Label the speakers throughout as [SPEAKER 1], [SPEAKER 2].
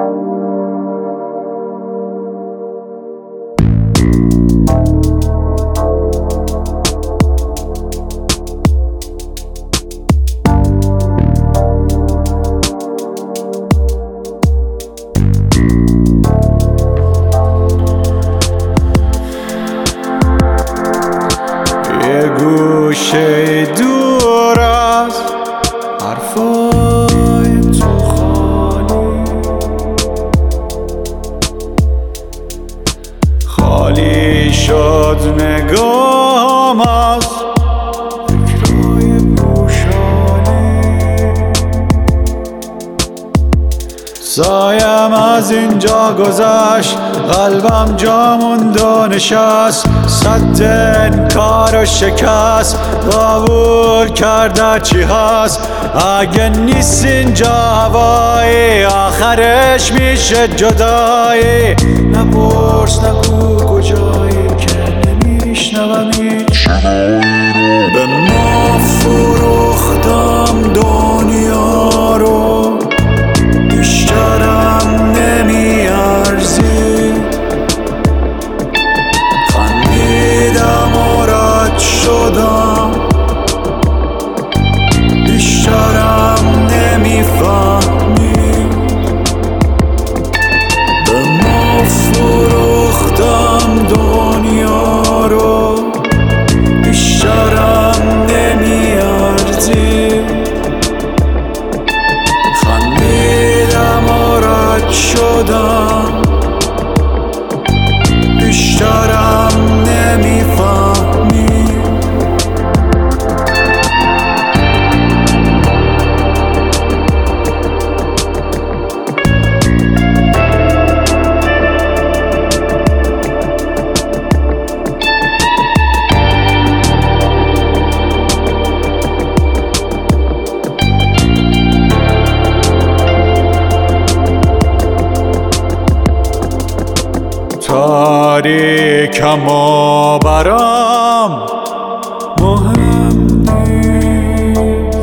[SPEAKER 1] گوشه دور از حرفای تو خالی شد نگاهم از فکرای پوشانی سایم از اینجا گذشت قلبم جا موند و نشست صد انکار و شکست قبول کرده چی هست اگه نیست اینجا هوایی آخرش میشه جدایی نپرس نگو کجایی که نمیشنوم هیچ به ما فروختم دنیا رو بیشترم نمیارزی خندیدم و رد شدم بیشترم نمیفهمی به ما فروختم دنیا رو بیشترم نمیارزی خندیدم و رد شدم بیشترم نمیفهمی تاریکم و برام مهم نیست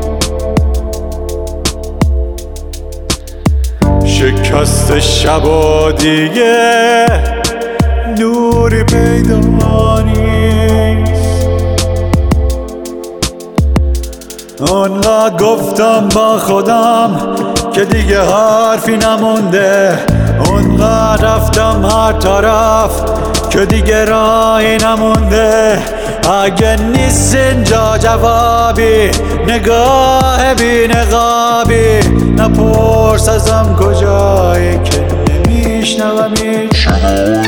[SPEAKER 1] شکست شب و دیگه نوری پیدا نیست اونقدر گفتم با خودم که دیگه حرفی نمونده اونقدر رفتم هر طرف که دیگه راهی نمونده اگه نیست اینجا جوابی نگاه بی نقابی نپرس ازم کجایی که نمیشنوم هیچ